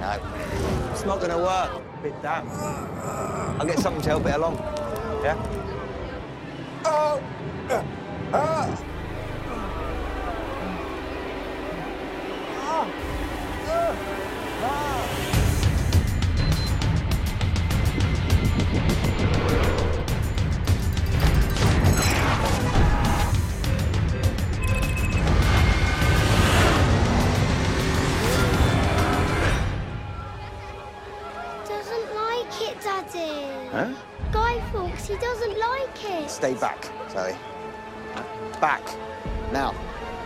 No, it's not going to work. Bit damp. I'll get something to help it along. Yeah? Oh! Doesn't like it, Daddy. Huh? Guy Fawkes, he doesn't like it. Stay back, Zoe. Back. Now.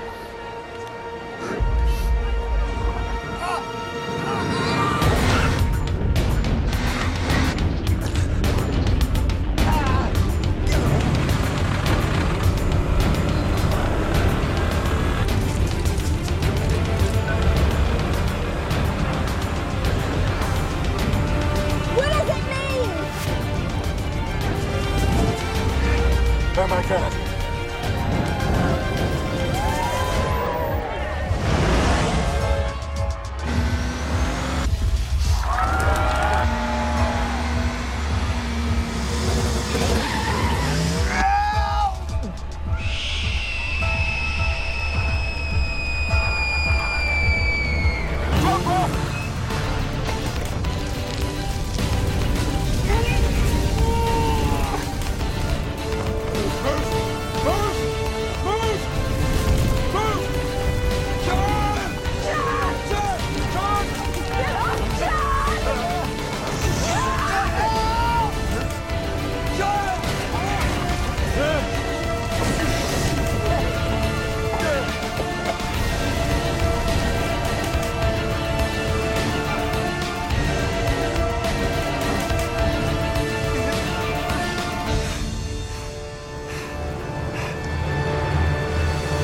What does it mean? Oh my God.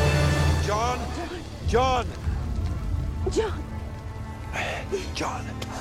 John! John. John.